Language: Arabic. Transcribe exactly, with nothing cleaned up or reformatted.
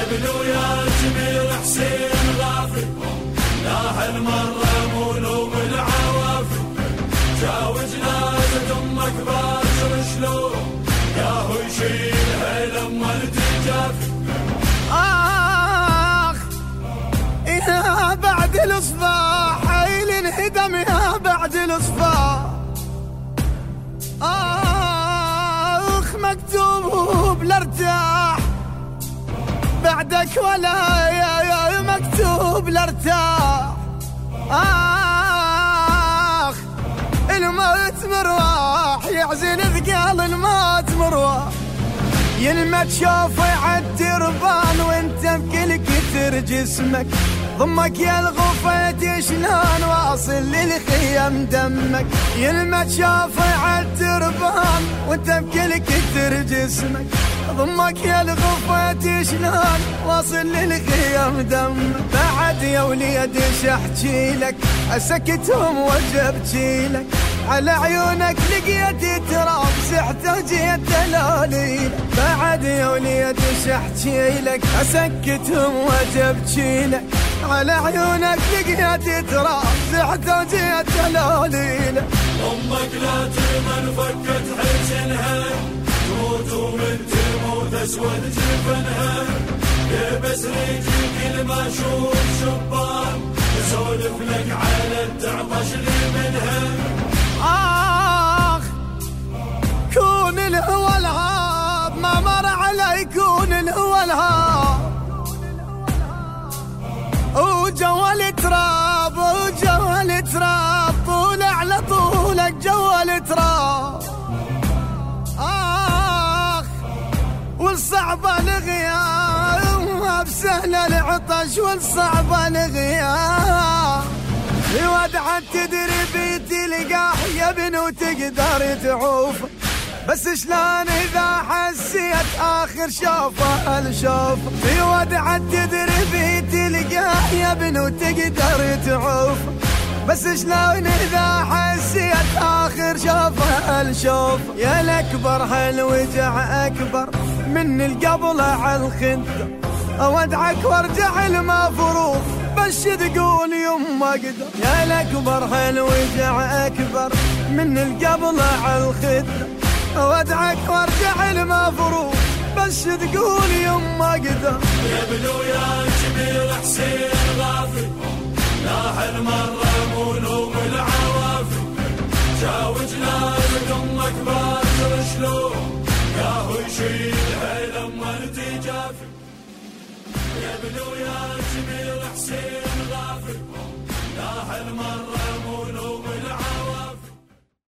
بلو يا جميل حسين غافي لا هالمرة مو نوم العوافي جاوز نازة امك باكر شلون ياهو يشيلها لما التجافي. آخ يا بعد الإصباح عيل انهدم يا بعد الإصباح. آخ مكتوب لارتاح بعدك ولا يا يا مكتوب لارتاح. آخ الموت مرواح يعزل ثقال الموت مرواح يلمى تشوفه يعدي ربان وانت بكل كثر جسمك ضمك يا الغفيت شلون واصل للخيم دمك يلمى تشوفه يعدي ربان وانت بكل كثر جسمك ضمك يا الغفيت شلون واصل للخيم دمك. بعد يا وليد ايش احكي لك اسكتهم وجبتي لك على عيونك لقيت تراب سحت وجيت دلالي. بعد يا وليد ايش احكي لك اسكتهم وجبتي لك على عيونك لقيت تراب سحت وجيت دلالي. امك لا تمن فكت حزنها تموت ومن تموت اسود جفنها يبس ريجي كل ما اشوف شبان اسولف لك على التعطش لي منها. آخ كون الهوى الهاب ما مر علي كون الهوى الهاب وجوال تراب وجوال تراب طول على طولك جوال تراب. آخ والصعب الغياب بسهل العطش والصعب الغياب ودعت تدري بيتي لقاح يا بنو تقدر تعوف بس شلون اذا حسيت اخر شوفه الشوف في ودعت تدري بيتي لقاح يا بنو تقدر تعوف بس شلون اذا حسيت اخر شوفه الشوف. يا الاكبر هالوجع اكبر من القبل على الخدر اودعك وارجع المفروض بس تقول يوم ما اقدر. يا الاكبر هالوجع اكبر من القبل على الخدر اودعك وارجع المفروض بس تقول يوم ما اقدر. يا بلو يا جميل حسين غافي لا هالمرة مو نوم العوافي جاوز نازك امك باكر شلون ياهو يشيلها لما التجافي. يا بلو يا جميل حسين